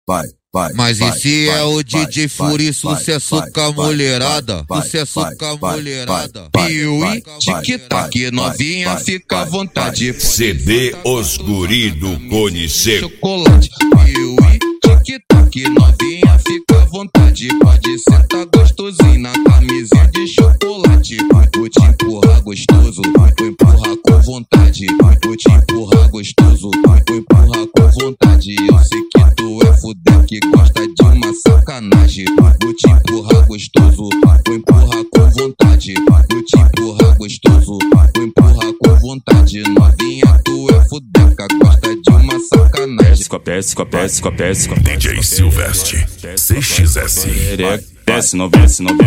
Mas esse é o DJ Fury, sucesso com a mulherada, sucesso com a mulherada. Piuí, tic-tac, novinha, fica à vontade. CD Os Guri do Cone Seco. Chocolate, piuí, tic-tac, novinha, fica à vontade. Pode sentar gostosinho na camisinha de chocolate. Vou te empurrar gostoso, vou empurrar com vontade. Vou te empurrar gostoso, vou empurrar com vontade. Eu sei que tu é fuder que gosta de uma sacanagem. Vou te empurrar gostoso, vou empurrar com vontade. Vou te empurrar gostoso, vou empurrar com vontade. Novinha, tu é fudeca, gosta de uma sacanagem. DJ Silvestre, CXS. Desce, novinha,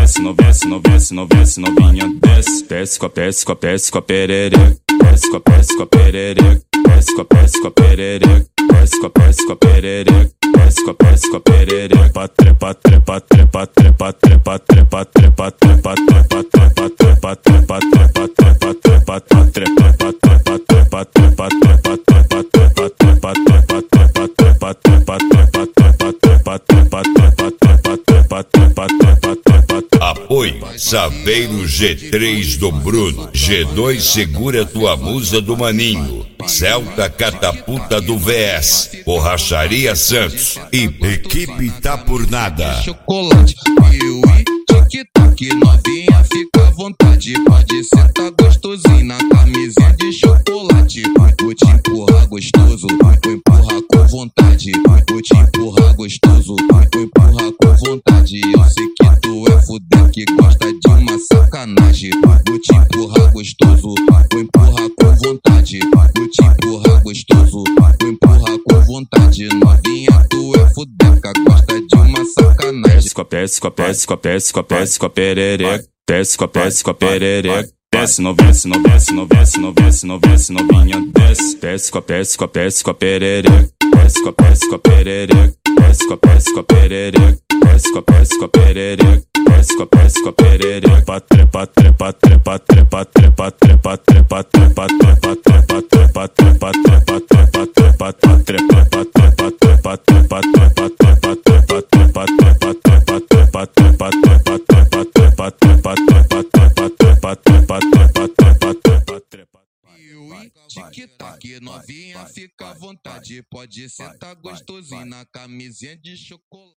desce, desce com a perereca, desce com a perereca, desce com a perereca, desce com a perereca, desce com a perereca, trepa, trepa, trepa, trepa, trepa, trepa, trepa, trepa, trepa, trepa, trepa, trepa, trepa, trepa, trepa, trepa, trepa, trepa, Apoio Saveiro G3 do Bruno, G2 Segura Tua Musa do Maninho, Celta Catapulta do VS, Borracharia Santos e Equipe Tá Por Nada. Chocolate, piuí, tic-tac, novinha, fica à vontade. Pode sentar gostosinho na camisinha de chocolate. Vou te empurrar gostoso, vou empurrar com vontade. Vou te empurrar gostoso, vou empurrar com vontade. Eu sei que tu é fuder que gosta de uma sacanagem. Vou te empurrar gostoso, vou empurrar com vontade. Vou te empurrar gostoso, vou empurrar com vontade. Novinha, tu é fudeca, gosta de uma sacanagem. Desce com a perereca, desce com a perereca, desce, novinha, desce com a perereca, desce com a perereca, desce com a perereca, desce com a perereca, desce com a perereca, trepa, trepa, trepa, trepa, trepa, trepa, trepa, trepa, trepa, trepa, trepa, trepa, trepa, trepa, trepa, trepa, trepa, trepa, tic-tac, novinha, fica à vontade. Pode sentar gostosinho na camisinha de chocolate.